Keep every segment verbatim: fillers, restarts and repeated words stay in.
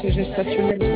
grossesse gestationnelle.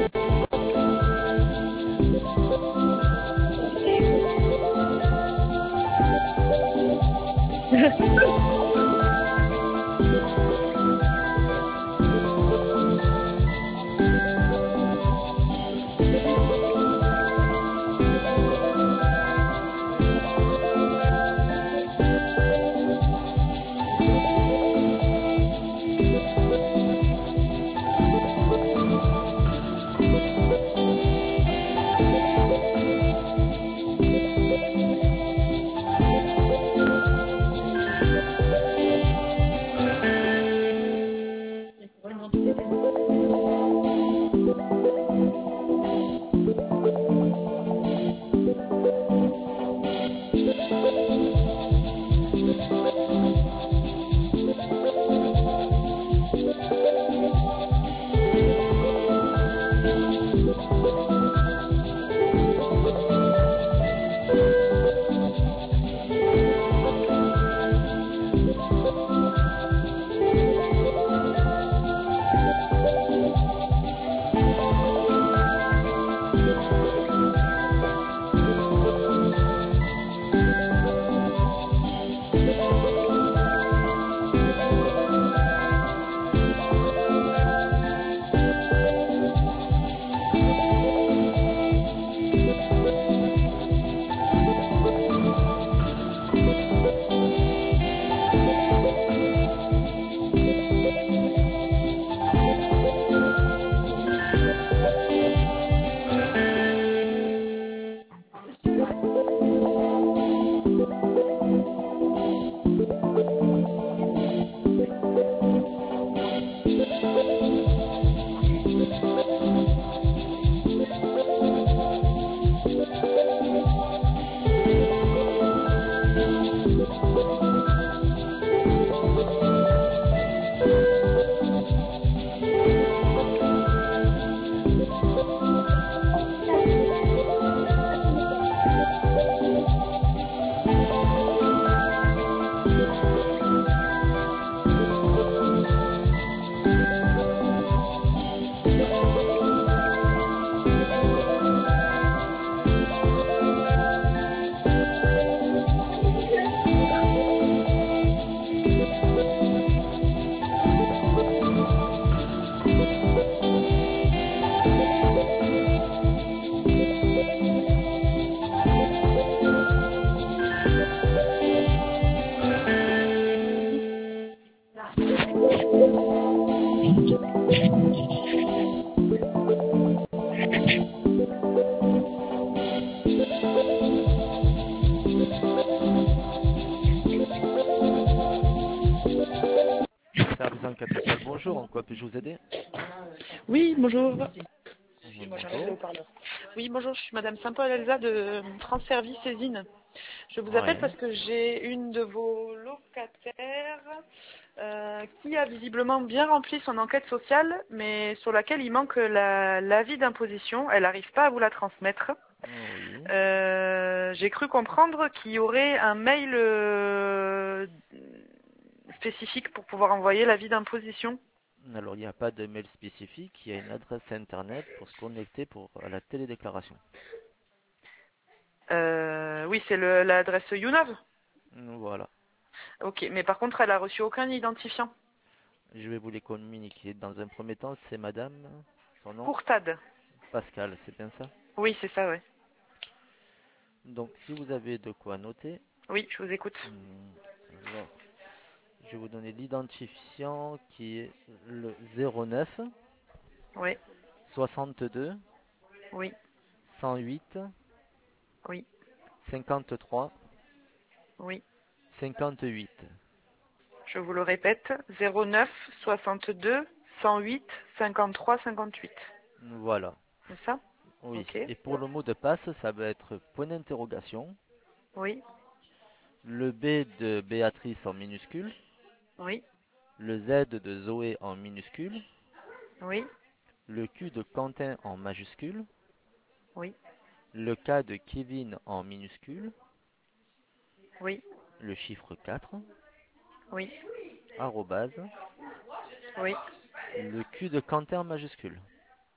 Service enquête sociale, bonjour, en quoi puis-je vous aider? Oui, bonjour. Oui, Excusez-moi, j'enlève le bonjour. haut-parleur. Oui, bonjour, je suis Madame Saint-Paul Elsa de France Service Saisine. Je vous appelle Ouais. parce que j'ai une de vos locataires euh, qui a visiblement bien rempli son enquête sociale, mais sur laquelle il manque la- l'avis d'imposition. Elle n'arrive pas à vous la transmettre. Oui. Euh, j'ai cru comprendre qu'il y aurait un mail euh, spécifique pour pouvoir envoyer l'avis d'imposition. Alors, il n'y a pas de mail spécifique, il y a une adresse internet pour se connecter pour à la télédéclaration. Euh, oui, c'est le- l'adresse YouNov. Voilà. Ok, mais par contre, elle a reçu aucun identifiant. Je vais vous les communiquer. Dans un premier temps, c'est madame, son nom, Courtade. Pascal, c'est bien ça? Oui, c'est ça, oui. Donc, si vous avez de quoi noter, Oui, je vous écoute. hmm, alors, je vais vous donner l'identifiant qui est le zéro neuf Oui, soixante-deux oui, cent huit oui, cinquante-trois oui. cinquante-huit. Je vous le répète, zéro neuf soixante-deux cent huit cinquante-trois cinquante-huit. Voilà. C'est ça? Oui. Ok. Et pour le mot de passe, ça va être point d'interrogation, Oui, le B de Béatrice en minuscule, oui, le Z de Zoé en minuscule, oui, le Q de Quentin en majuscule, oui, le K de Kevin en minuscule, oui, le chiffre quatre, oui, arrobase, oui. le Q de Quentin en majuscule.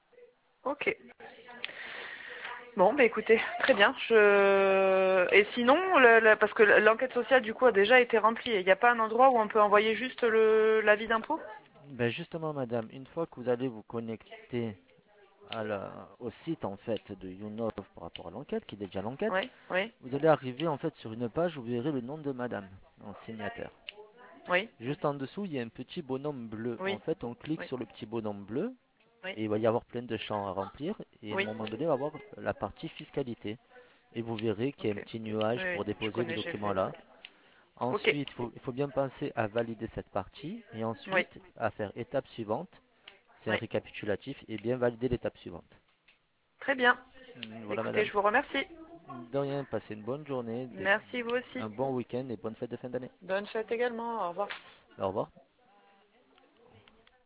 Ok. Bon, bah écoutez, très bien. Je... Et sinon, le- le- parce que l'enquête sociale du coup a déjà été remplie, il n'y a pas un endroit où on peut envoyer juste le l'avis d'impôt? Ben justement, madame, une fois que vous allez vous connecter à la- au site en fait de YouNov par rapport à l'enquête, qui est déjà l'enquête, Oui, oui, vous allez arriver en fait sur une page où vous verrez le nom de madame en signataire. oui, Juste en dessous, il y a un petit bonhomme bleu. En oui, fait, on clique oui, sur le petit bonhomme bleu oui, et il va y avoir plein de champs à remplir. Et à un oui. moment donné, il va y avoir la partie fiscalité. Et vous verrez qu'il y a un Ok. petit Oui, nuage oui, pour je déposer les connais, j'ai documents vu. là. Ok. Ensuite, il faut, il faut bien penser à valider cette partie et Oui, ensuite à faire étape suivante. C'est un oui. récapitulatif et bien valider l'étape suivante. Très bien. Mm, Voilà, Écoutez, madame. je vous remercie. De rien, passez une bonne journée, des- Merci vous aussi. un bon week-end et bonne fête de fin d'année. Bonne fête également. Au revoir. Au revoir.